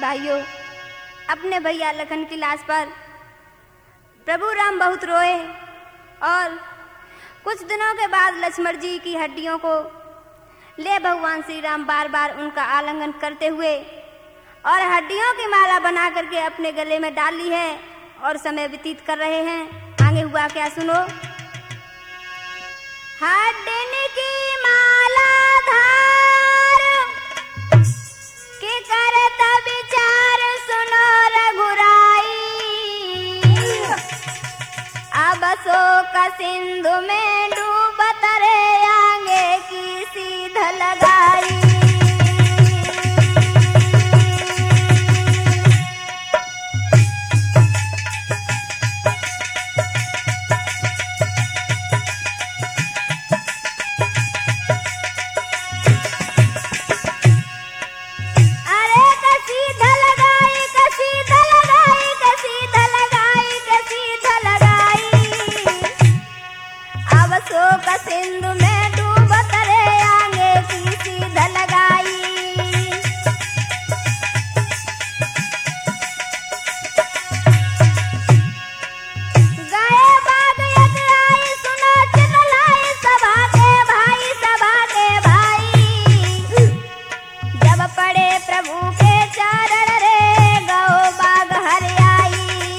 भाइयों, अपने भैया लखन की लाश पर प्रभु राम बहुत रोए और कुछ दिनों के बाद लक्ष्मण जी की हड्डियों को ले भगवान श्री राम बार बार उनका आलिंगन करते हुए और हड्डियों की माला बना करके अपने गले में डाल ली है और समय व्यतीत कर रहे हैं। आगे हुआ क्या सुनो। हड्डिन की माला धार के करत विचार सुनो रघुराई, अब शोक सिंधु में डूबत रे आगे की सीध लगाई। सिंधु में डूबत रे आगे की सीध लगाई। गए बाग यज्ञ आई सुनो चितलाई सभा के भाई जब पड़े प्रभु के चरण रे गौ बाग हरियाई।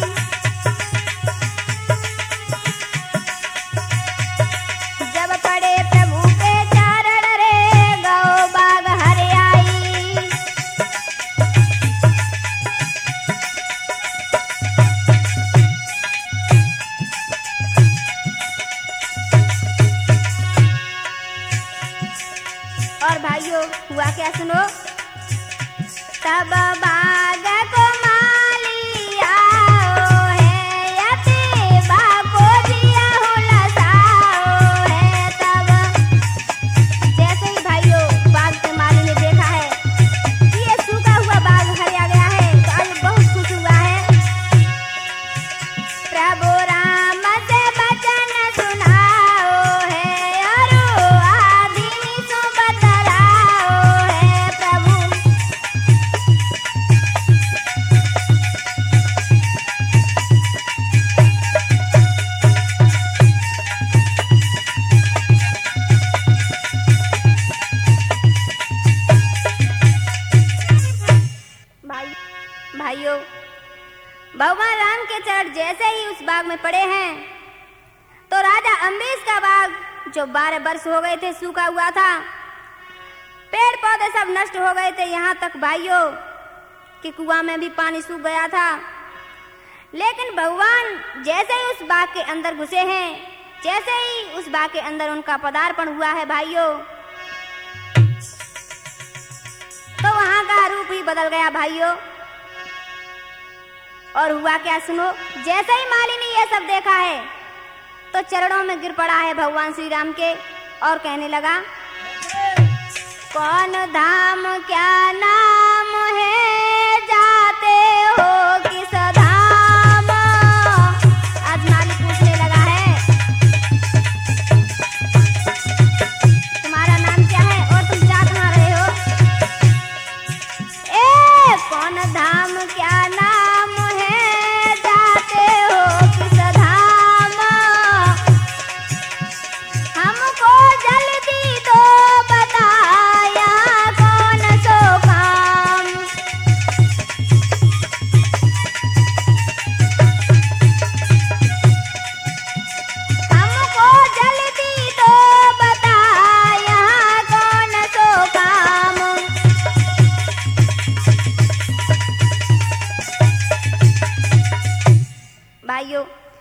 और भाइयों हुआ क्या सुनो। तब बाग को माली आओ है यति बाको दिया हो लसाओ है। तब जैसे ही भाइयों बाग के माली ने देखा है कि ये सूखा हुआ बाग हरिया गया है तो आज बहुत खुश हुआ है। प्रभु राम से वचन सुनाओ है और भाइयों, भगवान राम के चरण जैसे ही उस बाग में पड़े हैं तो राजा अम्बरीश का बाग जो 12 वर्ष हो गए थे सूखा हुआ था, पेड़ पौधे सब नष्ट हो गए थे, यहाँ तक भाइयों कि कुआं में भी पानी सूख गया था। लेकिन भगवान जैसे ही उस बाग के अंदर घुसे हैं, जैसे ही उस बाग के अंदर उनका पदार्पण हुआ है भाइयों, तो वहां का रूप ही बदल गया भाइयों। और हुआ क्या सुनो। जैसे ही माली ने यह सब देखा है तो चरणों में गिर पड़ा है भगवान श्री राम के और कहने लगा, कौन धाम क्या नाम है जाते हो किस धाम। आज माली पूछने लगा है तुम्हारा नाम क्या है और तुम जा कहाँ रहे हो। ए कौन धाम क्या नाम है जाते हो किस धाम, हमको जल्दी तो बताया कौन सो काम। हमको जल्दी तो बताया कौन सो काम। भाइयों,